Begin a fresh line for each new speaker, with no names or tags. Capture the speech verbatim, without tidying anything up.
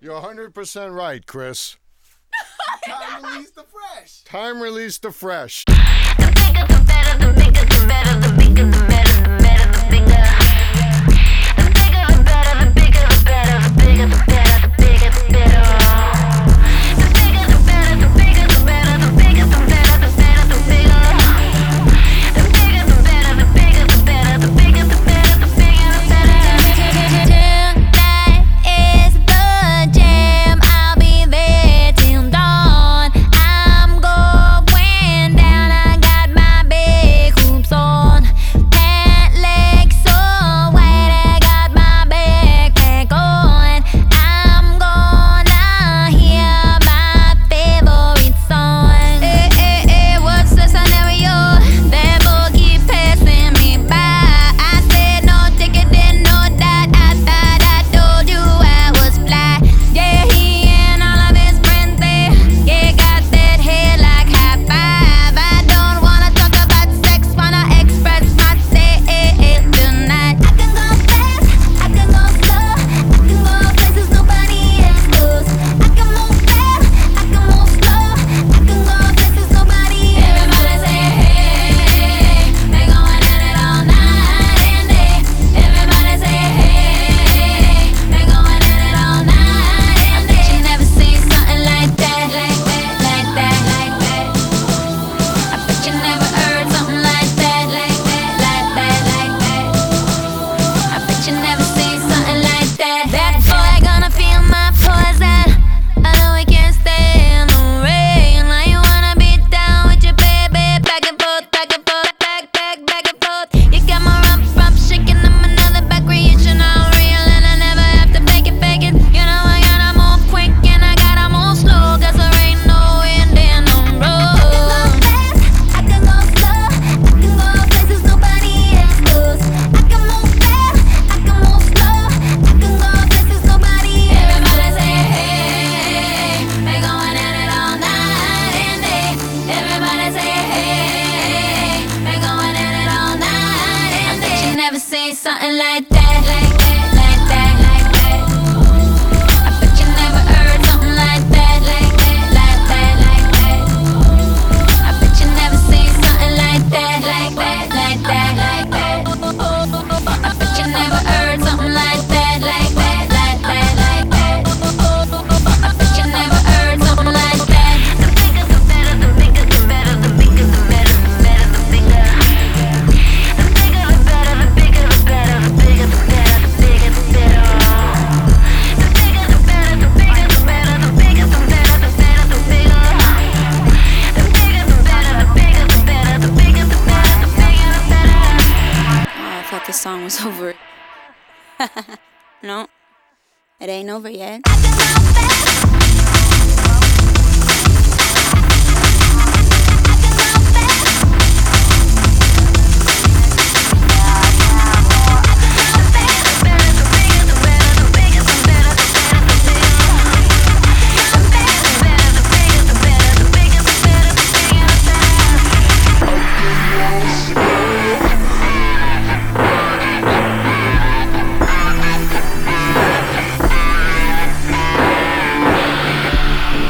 You're one hundred percent right, Chris.
Time release the fresh.
Time release the fresh.
The bigger the better, the bigger the better, the bigger the better, the better the bigger. The bigger the better, the bigger the better, the bigger the better, the bigger the better. The bigger the better, the bigger the better, the bigger the better, the better the bigger. The bigger the better, the bigger the better, the bigger the better, the bigger the better. Tonight is the jam. I'll be there till dawn. I'm going down. I got my big hoops on. Pant legs so wide. I got my backpack on. I'm gonna hear my favorite song. Hey, hey, hey, what's the scenario? That boy keep passing me by. I said no ticket, then no that. I thought I told you I was fly. Yeah, he and all of his friends there. Yeah, got that hair like high five. I don't wanna talk about sex, wanna express myself tonight. I can go fast, I can go slow, I can go places nobody else goes. I can move fast, I can move slow, I can go places nobody else. Everybody say hey, they going at it all night and day. Everybody say hey, they going at it all night and day. I bet you never seen something like that, like that, like that, like that. I bet you never heard something like that, like that, like that, like that. I bet you never seen something like that. That boy gonna feel my poison. I know we can't stay in the rain. Now you wanna be down with your baby, back and forth, back and forth, back, back, back and forth. You got my rump, rump shaking. I'm another back creation, all real, and I never have to fake it, fake it. You know I gotta move quick and I gotta move slow, 'cause there ain't no wind in the road. I can go fast, I can go slow, I can go places nobody else goes. I can move fast, I can move slow, I can go places nobody else. Everybody say hey, they going at it all night and day. Everybody say hey, they going at it all night and day. I bet you never seen something like that, like that, like that, like that. I bet you never heard something like that, like that, like that, like that. I bet you never seen something like that, like that, like that, like that. I bet you never heard something like that, like that, like that, like that. I bet you never heard something like that. The bigger the better, the bigger the better, the bigger the better, the better the bigger. The bigger the better, the bigger the better, the bigger the better, the bigger the better. The bigger the better, the bigger the better, the bigger the better, the better the bigger. The bigger the better, the bigger the better, the bigger the better, the bigger the better.
Oh, I thought this song was over. No, it ain't over yet.
I can go fast,